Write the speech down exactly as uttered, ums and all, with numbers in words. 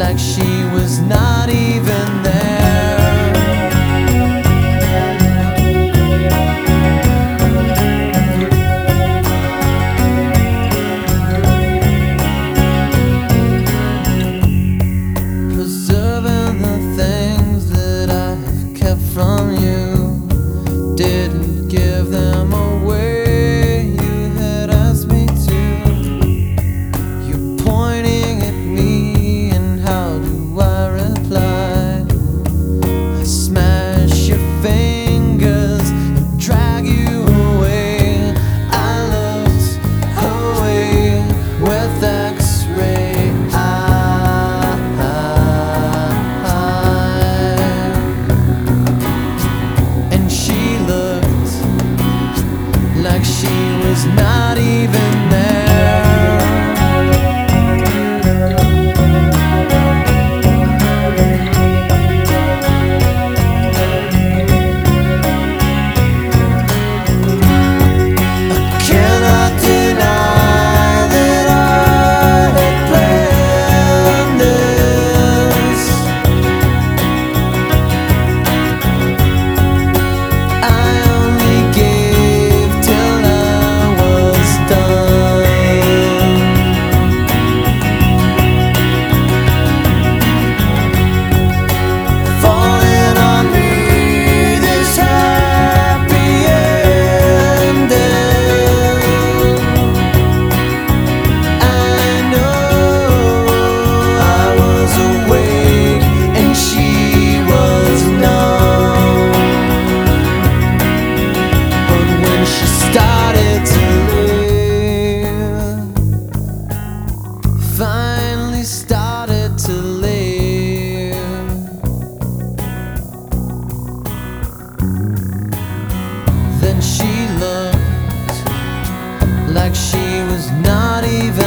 like she was not even there. Preserving the things that I have kept from you, didn't give them away. You had asked me to. You're pointing at me, and how do I reply? I smash your fingers and drag you away. I looked away with X-ray eyes, and she looked like she was not even there. Finally started to live. Then she looked like she was not even